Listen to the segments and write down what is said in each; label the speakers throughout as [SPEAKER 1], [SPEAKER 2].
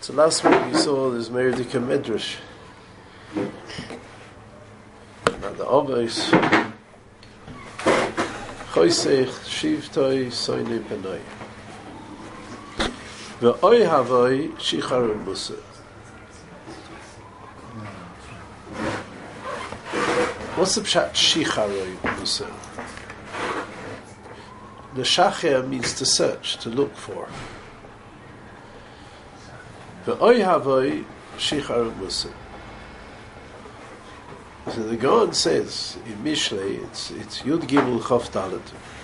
[SPEAKER 1] So last week we saw this Meridika Midrash. Now the Avos Choisech Shivtoi Soini Benoi Ve'oi Havoi Shicharu Musa. What's the pshat Shicharu Musa? The Shacher means to search, to look for. Ve'oi Havoi Shicharu Musa. So the God says in Mishlei, it's Yud Gimel Chof Dalet.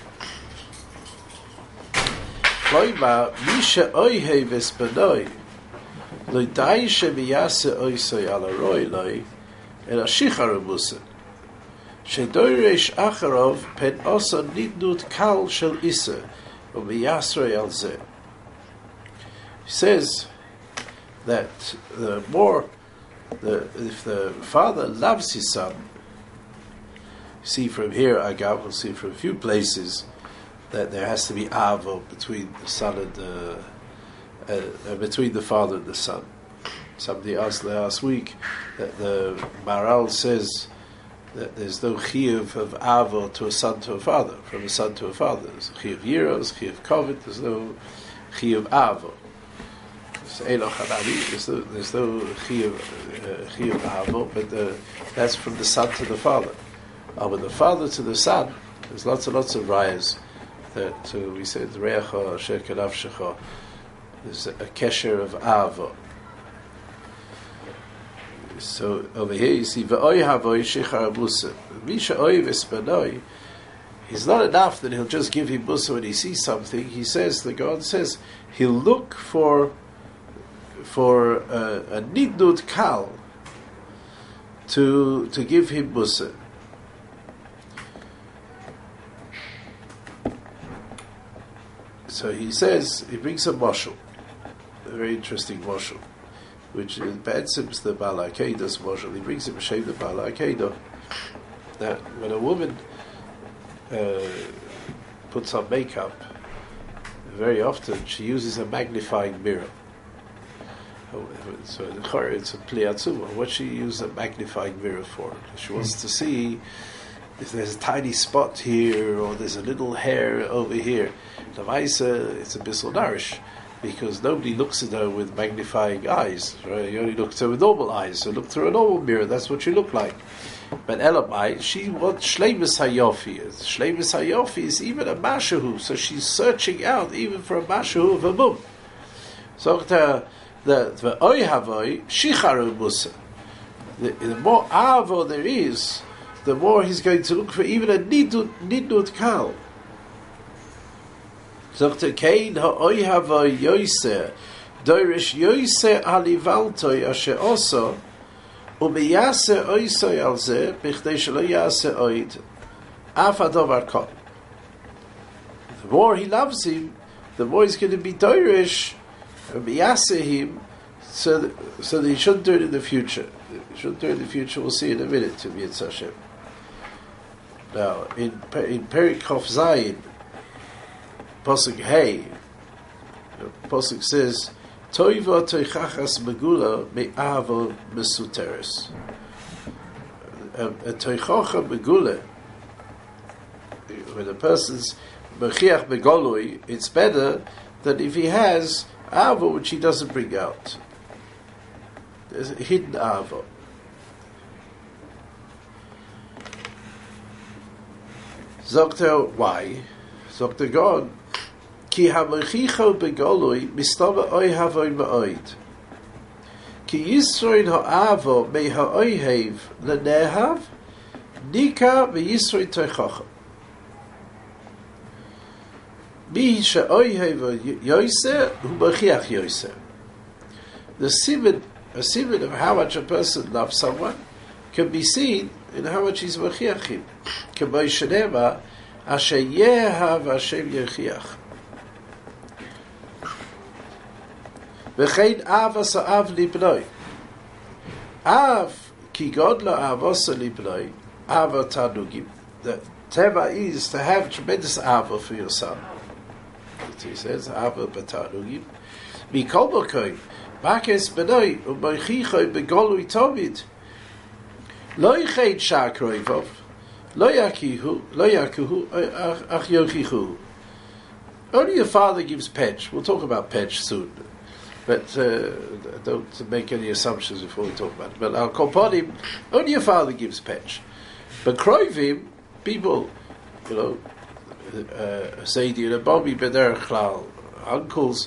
[SPEAKER 1] Kloima Misha Oihe Vespanoi Lo Dai Shemiyase Oisoi Ala Roi Loi El Ashicharu Musa Shedoiresh Acharov Pen Osa Nidnut Kal Shel Issa Umiyasroi Al Zeh. He says that the more if the father loves his son, see from here, Agav, we'll see from a few places that there has to be avo between the son and between the father and the son. Somebody asked last week that the Maral says that there's no chiyuv of avo to a son to a father, from a son to a father. There's chiyuv yiros, chiyuv kovet. There's no chiyuv avo. There's no chiyuv avo, but that's from the son to the father. With the father to the son, there's lots and lots of rayas that we said reacha asher kenafshecha. There's a kesher of avo. So over here you see ve'oi havoi shichar musa. Misha oiv espanoi. It's not enough that he'll just give him musa when he sees something. He says, the God says, he'll look for a nidnut kal to give him musa. So he says, he brings a mashal, a very interesting mashal, which is Ba'etzim's the Baal HaKeidos mashal. He brings him Shem the Baal HaKeidos, that when a woman puts on makeup, very often she uses a magnifying mirror. So it's a pliatzuma. What she uses a magnifying mirror for? She wants to see if there's a tiny spot here or there's a little hair over here. Lamaisa, it's a bissel narish, because nobody looks at her with magnifying eyes. Right? You only look at her with normal eyes. So look through a normal mirror. That's what you look like. But Elamai, she wants shleimus hayofi. Shleimus hayofi is even a mashahu. So she's searching out even for a mashahu of a mum. So the oi havoi shicharu musa. The more avo there is, the more he's going to look for even a nidnut kal. Zochte kein ha'oi havoi yoyse doirish yoyse alivaltoi asher oso umiyase oisoi al ze bichdei shelo yase oid af adovar kol. The more he loves him, the more he's going to be doirish umiyase him, so that he shouldn't do it in the future. He shouldn't do it in the future. We'll see in a minute to Yitz Hashem. Now, in Perik Chof Zayin, Pasuk Hey, Pasuk says, Toiva toichachas megula me'avo mesuteres. A toichacha megula, when a person's mechiach begolui, it's better than if he has avo which he doesn't bring out. There's a hidden avo. Zokter, why? Zokter God. Ki hamechicho begolui mistava oi havoi ma'oid. Ki yisroin ha'avo me ha'oihev lenehav nika ve'yisroin toichacha. Mi she'oihev yoyse hu mechiach yoyse. The siman of how much a person loves someone can be seen in how much he's mechiach him. K'may shenema asher yehav Hashem yechiach. V'chein av asa av libnoi. Av ki godla av asa libnoi. Av tanugim. The teva is to have tremendous ava for your son. he says, Ava Batanugim, Mikol Bokoim, Makes Benoi, Umoichichoi Begolui Tovid, Lo Yicheid Shakroivov, Lo Yakuhu, Ach Yochichu. Only your father gives Petch. We'll talk about Petch soon. But don't make any assumptions before we talk about it. But Al Kolponim, only your father gives Petch. But Kroivim, people, Seidi and Bobby Beder Chlal, uncles,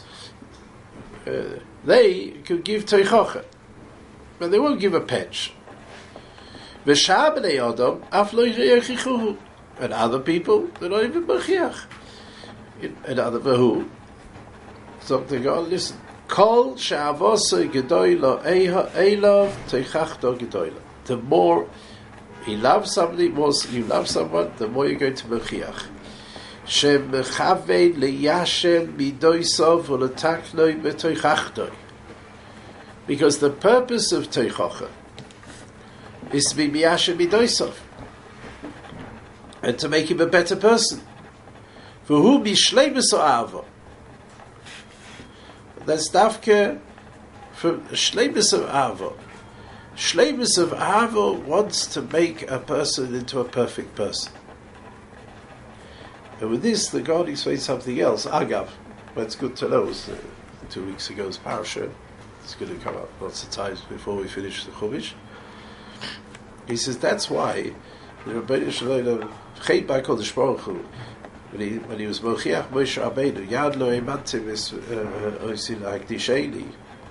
[SPEAKER 1] they could give Teichocha. But they won't give a Petch. V'shabnei Adam, af lo yichichuhu. And other people, they're not even Mechiach. And other who? So they go, listen. Kol she'avosei gedoyla eilov teichachto gedoyla. The more he loves somebody, more you love someone, the more you're going to Mechiach. She'mechavein leyashem midoisov u'letaknoi b'teichachtoi. Because the purpose of teichacha is to be miyashem midoisov and to make him a better person. V'hu bishleimus ha'ava. That's dafke from Shleimus of Avo. Shleimus of Avo wants to make a person into a perfect person. And with this, the God explains something else. Agav, but it's good to know. 2 weeks ago's parasha. It's going to come up lots of times before we finish the Chumash. He says that's why the Rebbeinu Shalom Chet Kodesh Baruch Hu, when he was Mochiach Moshe Rabbeinu, Yad lo emantim es oisin hakdisheni.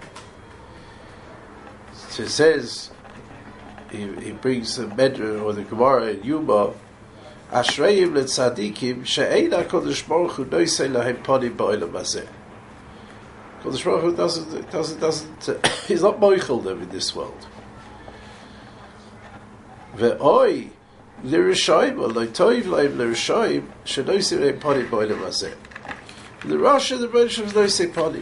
[SPEAKER 1] So it says, he brings the Medrash or the Gemara in Yuma, Ashreim letzadikim she'ein HaKadosh Baruch Hu noisei lahem ponim ba'olam hazeh. Kadosh Baruch Hu doesn't he's not moichel them in this world. Ve'oi L'Rishoyim, or L'Toiv Laim L'Rishoyim, Shenoisim Leim Ponim B'Olam Hazeh. The Rosh and the Rosh of Noisei Ponim.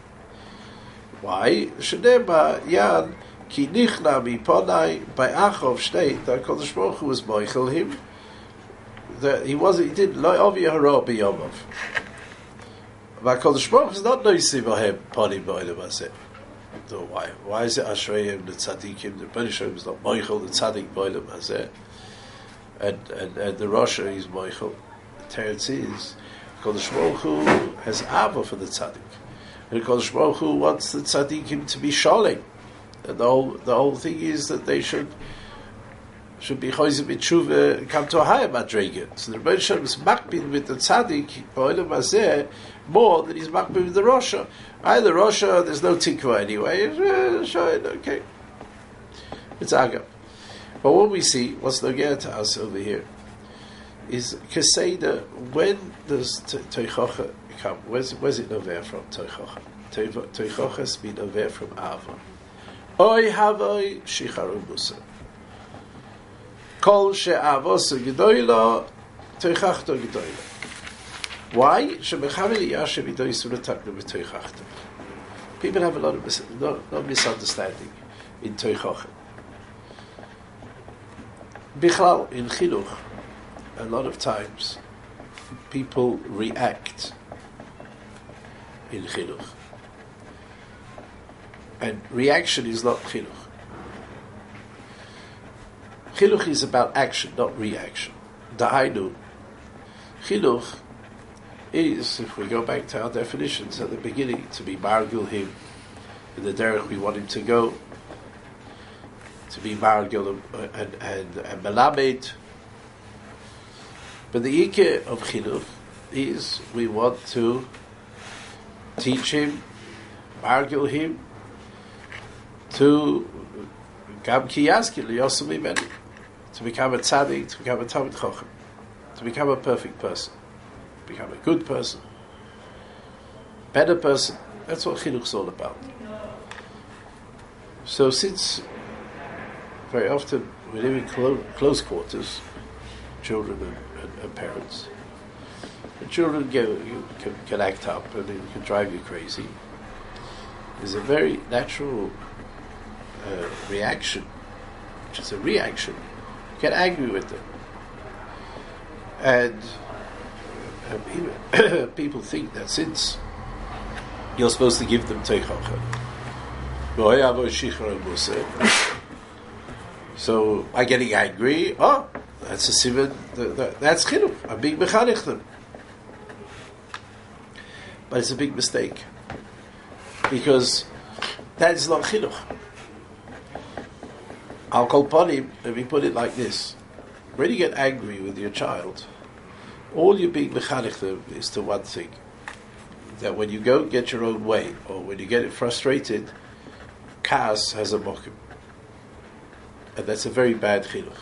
[SPEAKER 1] Why? Shenema Yan Ki Nichna Mi Ponai by Achov Shnei. That Kodesh Baruch Hu was moichel him. That he didn't Lo Ovi Hara B'Yomov. But Kodesh Baruch Hu is not Noisei B'Hem Ponim B'Olam Hazeh. So why is it Ashreim the Tzadikim? The Rebbeinu is not moichel the Tzadik B'Olam Hazeh. And the Rosh is Moichel. The Teretz is Kodesh Baruch Hu has Ava for the Tzaddik, and Kodesh Baruch Hu wants the Tzaddikim to be Sholem. And the whole thing is that they should be Choyzim B'Tshuva, come to a higher Madrega. So the Rebbeinu Shalom is makbid with the Tzaddik B'Olam Hazeh more than he's makbid with the Rosh. The Rosh, there's no tikva anyway. Okay, it's Agav. But what we see, what's nogea to us over here, is Keseda, when does Teichocha come? Where's it nover from, Teichocha? Teichocha has been nover from Ava. Oy havoi shicharu busa. Kol she'avosa gedoyla, Teichachto gedoyla. Why? Shemechaveli yashem idoyis u'letaknu b'Teichachto. People have a lot of misunderstanding in Teichocha. Bichlal, in Chinuch, a lot of times people react in Chinuch. And reaction is not Chinuch. Chinuch is about action, not reaction. Dahainu. Chinuch is, if we go back to our definitions at the beginning, to be margil him in the derech we want him to go, to be margil and melamed. But the ikeh of chinuch is we want to teach him, margil him, to gam ki yaskil yosem imenu, to become a tzaddik, to become a talmid chochem, to become a perfect person, become a good person, better person. That's what chinuch is all about. So since very often we live in close quarters, children and parents, the children can act up and it can drive you crazy. There's a very natural reaction, which is a reaction. You get angry with them, and people think that since you're supposed to give them teichacha, so by getting angry, that's a siman, that's chinuch. I'm being mechanech them. But it's a big mistake, because that is not chinuch. Al kol panim, let me put it like this: when you get angry with your child, all you're being mechanech them is to one thing: that when you go get your own way, or when you get frustrated, Kaas has a mokum. And that's a very bad chinuch.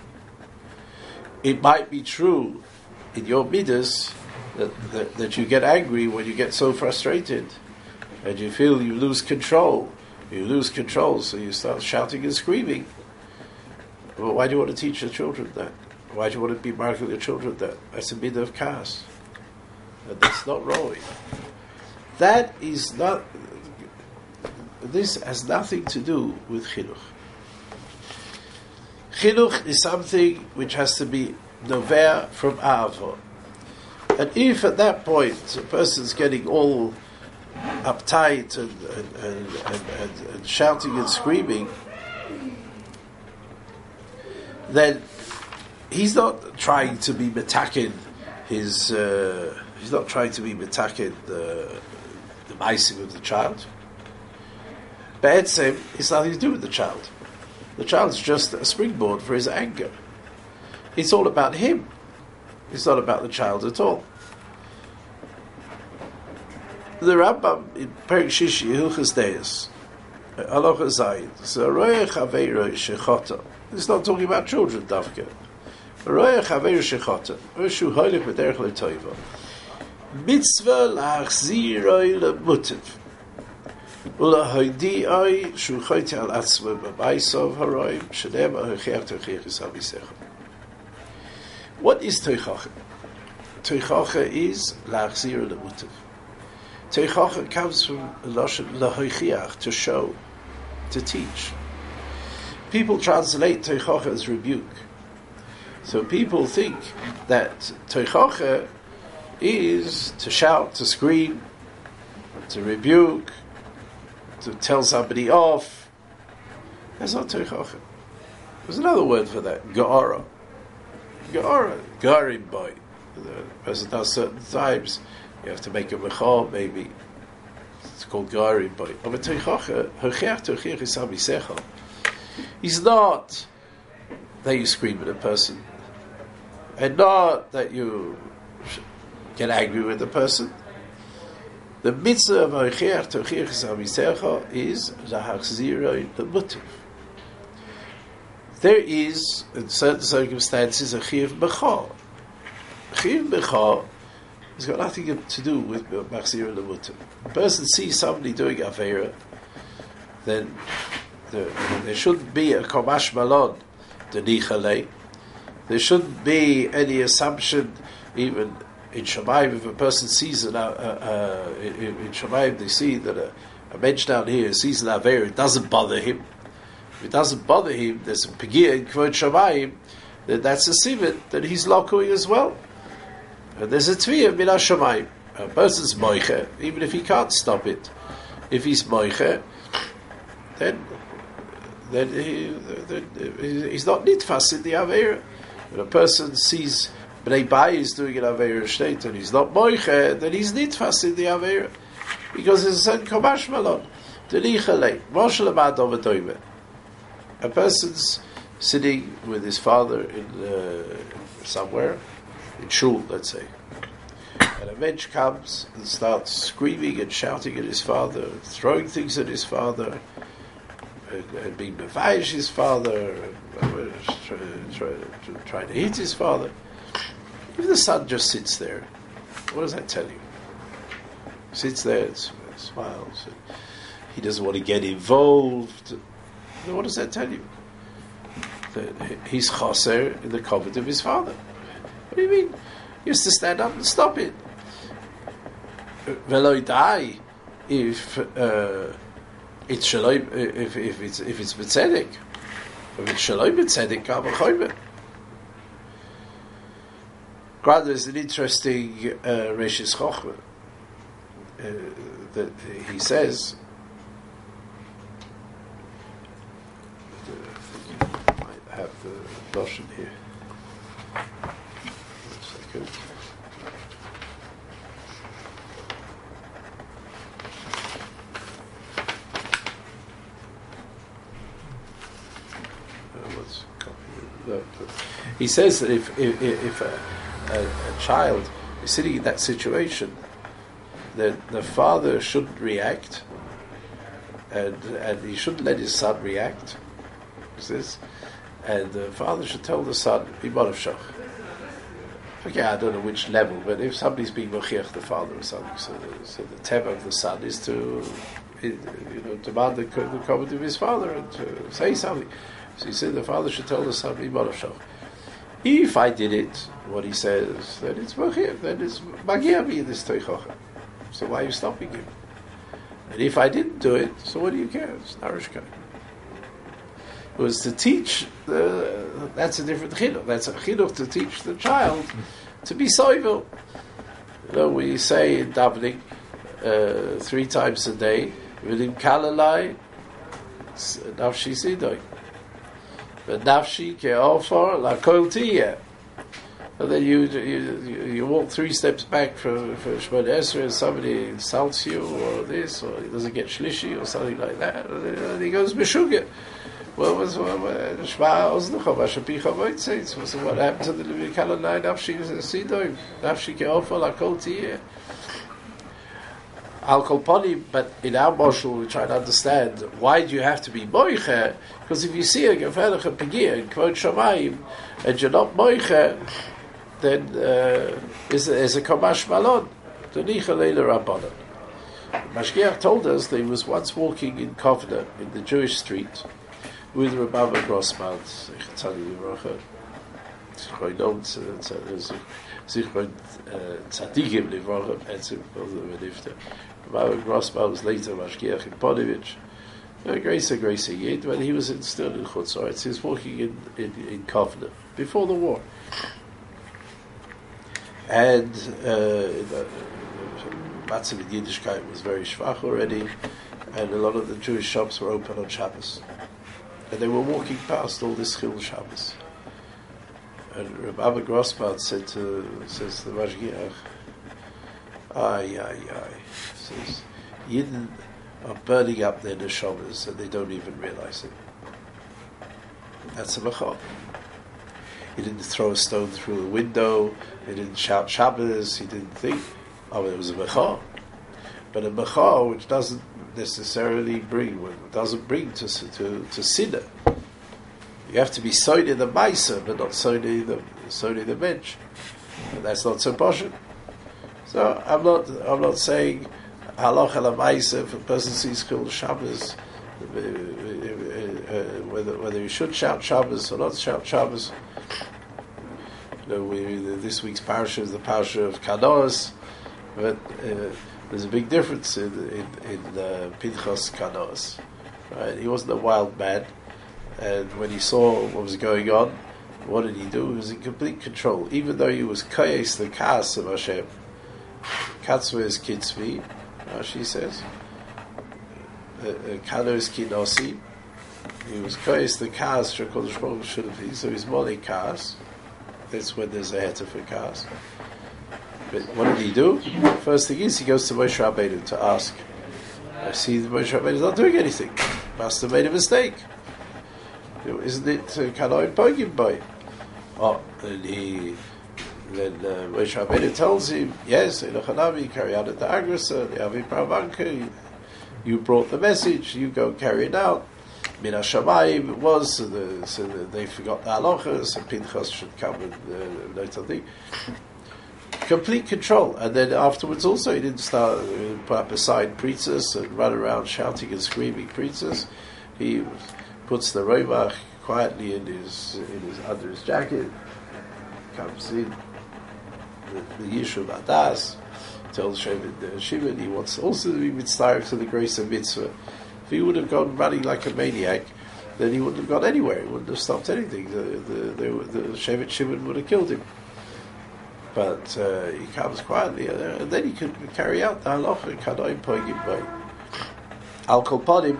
[SPEAKER 1] It might be true in your midas that you get angry when you get so frustrated, and you feel you lose control. You lose control, so you start shouting and screaming. Well, why do you want to teach your children that? Why do you want to be marking your children that? That's a midah of Kaas. And that's not wrong. That is not... This has nothing to do with chinuch. Chinuch is something which has to be novea from Ahava. And if at that point a person's getting all uptight and shouting and screaming, then he's not trying to be metakin he's not trying to be metakin the ma'asim of the child. Be'etzem, it's nothing to do with the child. The child's just a springboard for his anger. It's all about him. It's not about the child at all. The Rambam in Perek Shishi Hilchos Deis, Halacha Zayin, Ro'eh Chaveiro Shechota. It's not talking about children, Davka. Ro'eh Chaveiro Shechota. Shu Hoilech B'derech L'Toiva. Mitzvah L'Achziroi L'Mutiv. Ula'hoidi'oi Shu Choyti Al Atzma B'Baisov Haroim Sh'nema Hechech Tochechis HaMisecha. What is Teichacha? Teichacha is L'Achziroi L'Mutiv. Teichacha comes from Lahoichiach, to show, to teach. People translate Teichacha as rebuke. So people think that Teichacha is to shout, to scream, to rebuke, to tell somebody off. That's not Teichacha. There's another word for that, Ga'ara. Ga'ara, Garim boy. The person does certain times. You have to make a mechal, maybe. It's called Garim boy. But Teichacha, Hechech Tochech is HaMisecha. He's not that you scream at a person, and not that you get angry with the person. The mitzvah of Hechech Tochech is HaMisecha is Lahachziroi L'Mutiv. There is, in certain circumstances, a chiyuv mechal. Chiyuv mechal has got nothing to do with Machzir L'Mutiv. A person sees somebody doing Aveira, then there shouldn't be a Komash Malon, the Nichalei. There shouldn't be any assumption, even in Shamayim, if a person sees in Shamayim, they see that a mensch down here sees an Aveira, it doesn't bother him. If it doesn't bother him, there's a Pegiyah in Kvod Shamayim, then that's a Sivan, that he's Lokuing as well. And there's a Tviyah Min HaShamayim. A person's moiche, even if he can't stop it. If he's moiche, then he's not nitfas in the Aveira. When a person sees Bnei Bayis doing an Aveira state and he's not moiche, then he's nitfas in the Aveira. Because there's a certain Komash Malon. A person's sitting with his father in somewhere, in shul, let's say. And a mensch comes and starts screaming and shouting at his father, throwing things at his father, and being mevayish his father, and trying to hit his father. If the son just sits there, what does that tell you? He sits there and smiles. And he doesn't want to get involved. What does that tell you? That he's chaser in the covet of his father. What do you mean? He has to stand up and stop it. Veloy die if it's shaloi, if it's b'tzedek. If it's shaloi b'tzedek, kama choyme. There's an interesting Reshis Chochmah that he says. I have the notion here. 1 second. He says that if a child is sitting in that situation, then the father shouldn't react, and he shouldn't let his son react. He says, and the father should tell the son, "Iman Shach." Okay, I don't know which level, but if somebody's being mochiach the father or something, so the tema of the son is to demand the comment of his father and to say something. So he said the father should tell the son, "Iman Shach." If I did it, what he says, then it's mochiach, then it's magia me this teichacha. So why are you stopping him? And if I didn't do it, so what do you care? It's narishkai. It was to teach, that's a different chinuch. That's a chinuch to teach the child to be soivel. We say in davening 3 times a day, "V'lim kalalai, nafshi sidoi. V'nafshi ke'ofor lakol tiyeh." And then you walk 3 steps back for Shemona Esrei, and somebody insults you, or this, or he doesn't get shlishi, or something like that, and he goes Meshuggah. Well, what happened to the Levi Kalanai? Nafshi Sidoi, Nafshi Ke'ofa Lakol Tiyeh. Al Kol Poni, but in our moshul we try to understand why do you have to be moiche? Because if you see a Geferach and Pegir in Kvod Shamayim and you're not moiche, then is a Komash Malon. Tonicha Leila Rabbanon. Mashgiach told us that he was once walking in Kovna, in the Jewish street, with Rabbi Grossman, Zichroin Tzadikim Livrocha, Rabbi Grossman was later Mashgiach in Podovich. Grace Yid, when he was still in Chutz La'aretz, he was walking in Kovna before the war. And Matzav in Yiddishkeit was very schwach already, and a lot of the Jewish shops were open on Shabbos. And they were walking past all this Chil Shabbos. And Rabbi Grossman says to the Mashgiach, says, Yidden are burning up their neshamas and they don't even realize it. That's a machal. He didn't throw a stone through the window, he didn't shout Shabbos, he didn't think, it was a machal. But a machal which doesn't necessarily bring to sinner. You have to be soidei the ma'aser, but not soidei the bench. And that's not so poshut. So I'm not saying halacha la ma'aser if a person sees Chil Shabbos, whether he should shout Shabbos or not shout Shabbos. This week's parasha is the parasha of Kanoas, but there's a big difference in Pinchas Kanoas. Right? He wasn't a wild man, and when he saw what was going on, what did he do? He was in complete control, even though he was kayes the kas of Hashem. Katzva is kitzvi, Rashi says. Kano is kinosi. He was kayes the kas Shekadosh Baruch Hu should have been. So he's moli kas. That's when there's a heter for kas. But what did he do? First thing is he goes to Moshe Rabbeinu to ask. I see that Moshe Rabbeinu is not doing anything. Must have made a mistake. Isn't it Kanoim Pogim Boy? Then Moshe Rabbeinu tells him, yes, Elochanavi, carry out at the Agrasa, the Avi Pravanka, you brought the message, you go carry it out. Min HaShamayim it was, so they forgot the halacha, so Pinchas should come and later thing. Complete control, and then afterwards also he didn't start put up a sign preachers and run around shouting and screaming preachers. He puts the roivach quietly in his under his jacket, comes in the Yishuv Adas, tells Shimon he wants also to be mitzvah to the grace of mitzvah. If he would have gone running like a maniac, then he wouldn't have gone anywhere. He wouldn't have stopped anything. The Shevet Shimon would have killed him. But he comes quietly, and then he can carry out the halacha. Kadoim poigim by al kol panim.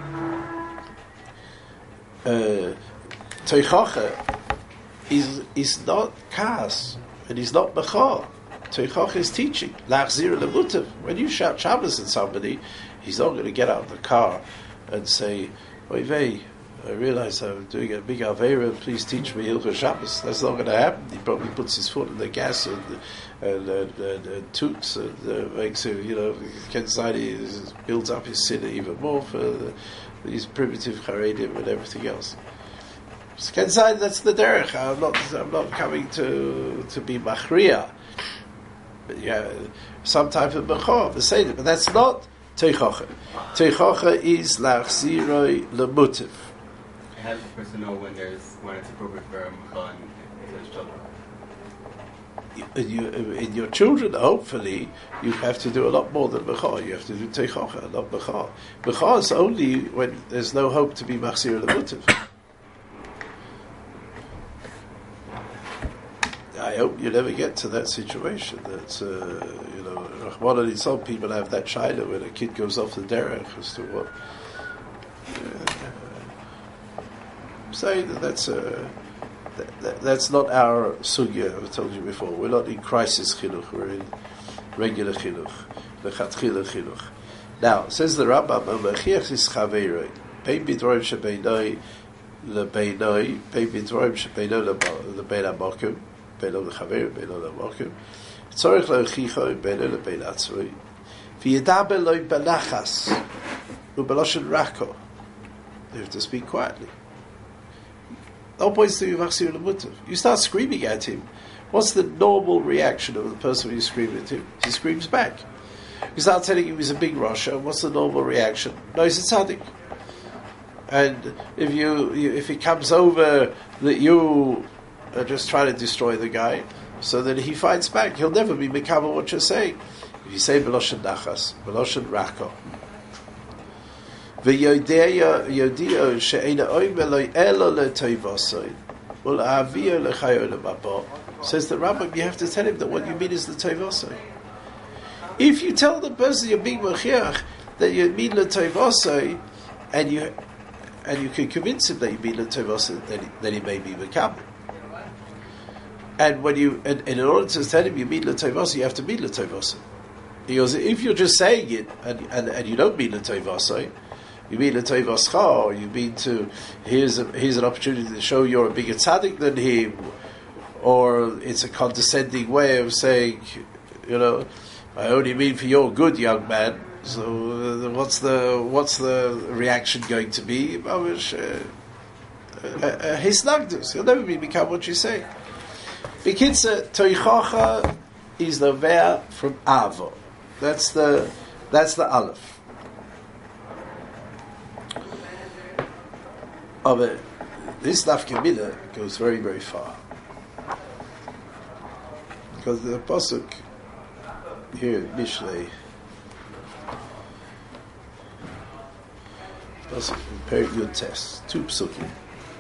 [SPEAKER 1] Teichacha is not kas, and he's not bechor. Teichacha is teaching. Lachzir lemutav. When you shout Shabbos at somebody, he's not going to get out of the car and say, "Oy vey, I realize I'm doing a big Aveira, please teach me Hilchos Shabbos." That's not going to happen. He probably puts his foot in the gas and toots and makes him, Kenzani builds up his sinner even more for these primitive Haredim and everything else. So Kenzani, that's the derech. I'm not coming to be Machriya. But yeah, some type of Bechor, but that's not Teichacha. Teichacha is Lachziroi Lemutiv.
[SPEAKER 2] How does the person know when it's appropriate for a mechan to his children?
[SPEAKER 1] In your children, hopefully, you have to do a lot more than mechah. You have to do teichacha, not mechah. Mechah is only when there's no hope to be machzir lemutiv. I hope you never get to that situation. That's Rahman and some people have that shaila when a kid goes off the derech as to what. Say that's not our sugya. I've told you before. We're not in crisis chinuch. We're in regular chinuch, lechatchila chinuch. Now says the Rambam, "Mechiach is chaveroi, bein bidroim shebeinoi lebeinoi, bein bidroim shebeinoi lebein hamokim, beinoi lechaver, beinoi lemokim. Tzorich lechicho beinoi lebein atzvoi, v'yedaber loi benachas ubeloshen rako." They have to speak quietly. No points to Machzir Lemutav. You start screaming at him. What's the normal reaction of the person when you scream at him? He screams back. You start telling him he's a big Rasha. What's the normal reaction? No, he's a tzaddik. And if it comes over that you are just trying to destroy the guy, so that he fights back, he'll never be mekabel what you're saying. If you say Beloshen Nachas, Beloshen Rako, says the Rambam, you have to tell him that what you mean is the Toivosai. If you tell the person you're being Machiach that you mean the Toivosai, and you can convince him that you mean the Toivosai, then he may be Makabel. And and in order to tell him you mean the Toivosai, you have to mean the Toivosai. He goes, if you're just saying it and you don't mean the Toivosai, you mean a Toivoscha, or you mean to here's an opportunity to show you're a bigger tzaddik than him, or it's a condescending way of saying, I only mean for your good, young man. So what's the reaction going to be? His nagdus. He'll never become what you say. B'kitzur, Toichacha is the ver from Avo. That's the Aleph. But this Nafka Mina goes very, very far. Because the Pasuk here in Mishlei, Pasuk in Perik Yud Tes, 2 Psukim.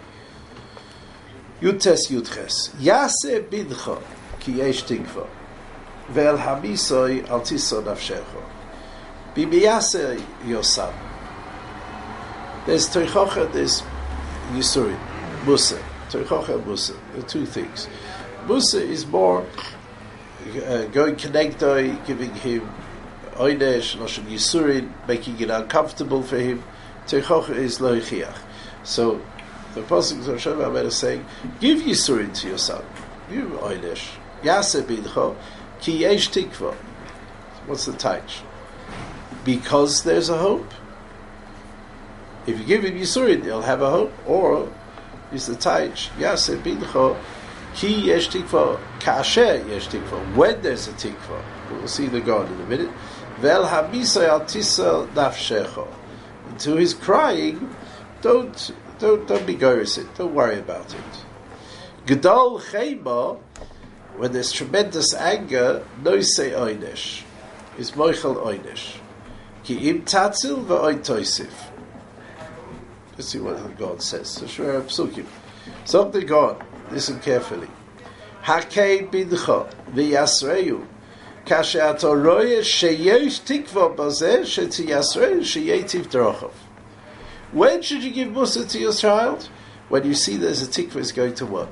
[SPEAKER 1] Yud Tes Yud Ches. Yase bidcha ki yesh tikva, ve'el hamisoi al tiso nafshecho. Bibi yase yosam. There's Teichacha, there's Yisurin, Musa, Teichacha and Musa. There are 2 things. Musa is more going connectoi, giving him Oynesh, Lashon Yisurin, making it uncomfortable for him. Teichacha is Loichiach. So the Pasuk of Hashem is saying, give Yisurin to your son. Give him Oynesh. Yase bidcha, ki yesh tikva. What's the taich? Because there's a hope. If you give him Yisurin, he'll have a hope. Or, is the taich, Yase bidcha, ki yesh tikva, kasher yesh tikva. When there's a tikva, we'll see the God in a minute. Vel hamisay al tisel nafshecho. To his crying, don't be goris it. Don't worry about it. Gedol chema, when there's tremendous anger, no say oynesh. Is moichel oynesh. Ki im tatzil v'oy toisif. Let's see what God says. So sure, psukim. Something God. Listen carefully. Hakei bidcha v'yasreyu. Kasher ato roye sheyesh tikva bazeh shetiyasreyu sheyetiv drochav. When should you give mussar to your child? When you see there's a tikva is going to work.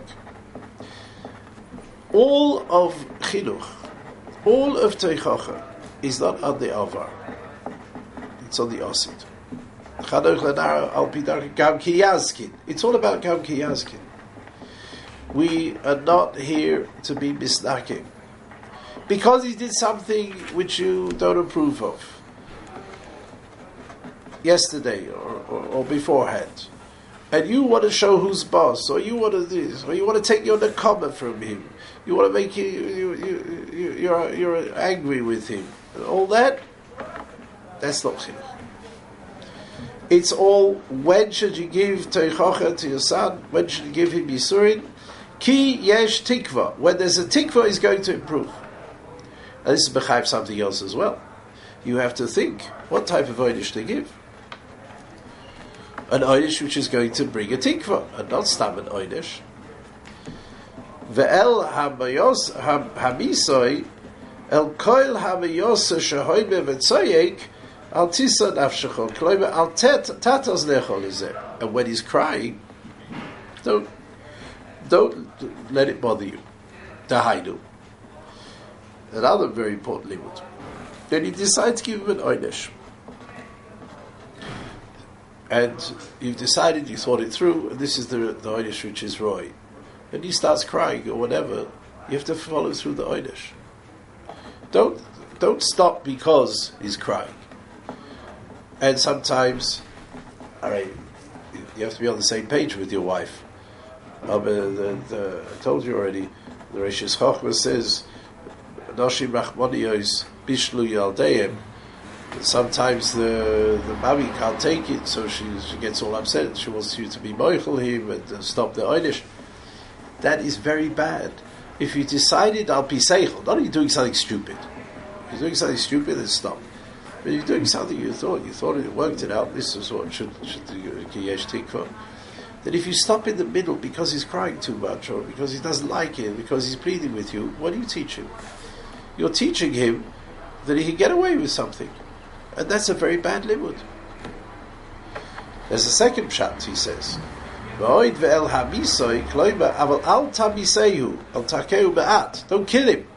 [SPEAKER 1] All of chinuch, all of teichacha is not on the avar. It's on the osid. Chanuch lenar al pidar gam ki yazkin. It's all about gam ki yazkin. We are not here to be misnakim. Because he did something which you don't approve of. Yesterday or beforehand. And you want to show who's boss, or you want to do this, or you want to take your nakama from him. You want to make you're angry with him. And all that, that's not chinuch. It's all, when should you give teichacha to your son? When should you give him yisurin? Ki yesh tikva. When there's a tikva, he's going to improve. And this is b'chayv something else as well. You have to think, what type of oynish to give? An oynish which is going to bring a tikva, and not stam an oynish. Ve'el hamisoi el koil hamayos shehoybe v'tzoyek al tisa nafshecho kloibe al tatas lechol izeh. And when he's crying, don't let it bother you. Dahaidu. Another very important limit. Then you decide to give him an oynish. And you've decided, you thought it through, and this is the oynish which is roy. And he starts crying or whatever, you have to follow through the oynish. Don't stop because he's crying. And sometimes, alright, you have to be on the same page with your wife. I told you already, the Rishis Chochmah says, Noshim Rachmoniyos Bishlu Yaldeim. Sometimes the mommy can't take it, so she gets all upset. She wants you to be moichel him and stop the oynish. That is very bad. If you decided I'll be seichel, not only doing something stupid. If you're doing something stupid, then stop. But if you're doing something you thought it worked it out, this is what should do kiyesh tikva. That if you stop in the middle because he's crying too much, or because he doesn't like it, because he's pleading with you, what do you teach him? You're teaching him that he can get away with something. And that's a very bad limud. There's a second pshat, he says. Don't kill him.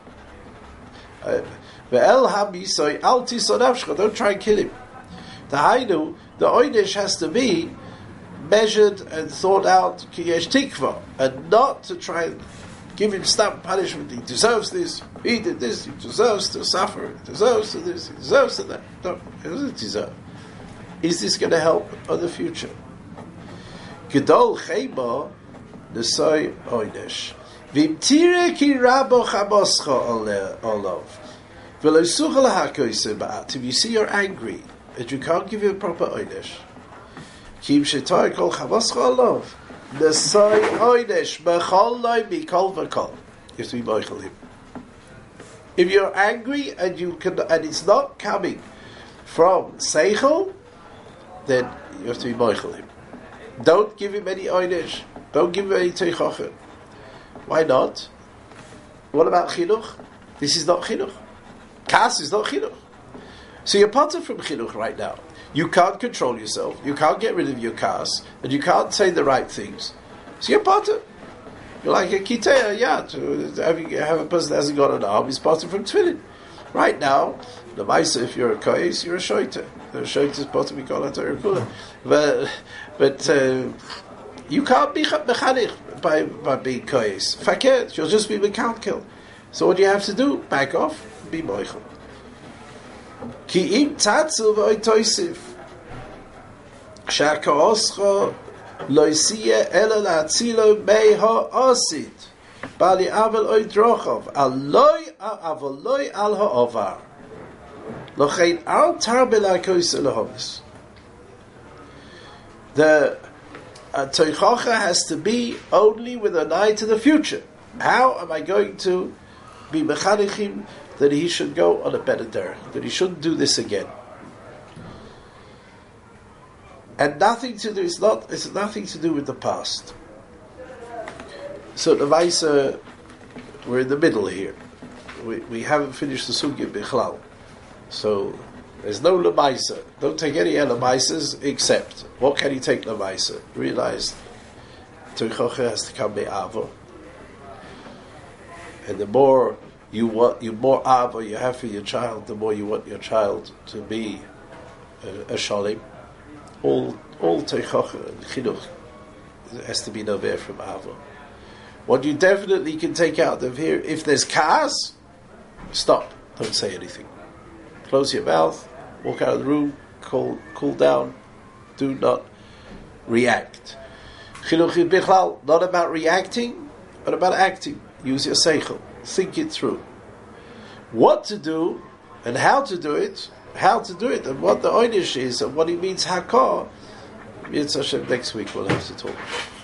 [SPEAKER 1] Don't try and kill him. The oynish has to be measured and thought out, kiyesh tikva, and not to try and give him stamp punishment. He deserves this. He did this. He deserves to suffer. He deserves to this. He deserves to that. No, he doesn't deserve. Is this going to help on the future? Gedol chema nesoi oynesh v'imtire ki rabo chamoscha olav v'lo suchal hakoyse ba'at. If you see you're angry and you can't give him a proper oynesh, kim shetoy kol chamoscha olav nesoi oynesh b'chol loy mikol v'kol. You have to be moichel him. If you're angry and it's not coming from seichel, then you have to be moichel him. Don't give him any oynish. Don't give him any teichacha. Why not? What about chinuch? This is not chinuch. Kas is not chinuch. So you're parted from chinuch right now. You can't control yourself. You can't get rid of your kas, and you can't say the right things. So you're parted. You're like a kitei yad. Have a person that hasn't got an arm, he's parted from tefillin. Right now, the Maisa, if you're a koyes, you're a shoiter. The shoiter is supposed to be called a Torah. But you can't be mechanich by being koyes. Faket, you'll just be mekalkel. So what do you have to do? Back off, be moichel. Ki im tatzel v'oy toisif. Shaka oscha loisiye ela la'atzilo mei ha'osid. Bali avel oy drochov. Aloy avoloy al ha'ovar. Lochein al tarbe la'koyse lehovis. The teichacha has to be only with an eye to the future. How am I going to be mechanichim that he should go on a better derech, that he shouldn't do this again? And it's nothing to do with the past. So the Vaisa, we're in the middle here. We haven't finished the sugya bichlal. So there's no lemaisa. Don't take any lemaisas except what can you take lemaisa? Realize Tirchocha has to come be'ava, and the more you more ava you have for your child, the more you want your child to be a shalim. All Tirchocha and chinuch has to be nover from ava. What you definitely can take out of here, if there's chaos, stop. Don't say anything. Close your mouth. Walk out of the room. Cool down. Do not react. Chinuch is bichlal, not about reacting, but about acting. Use your seichel. Think it through. What to do and how to do it, and what the oynish is, and what it means hakah. Mitzvah Hashem, next week we'll have to talk.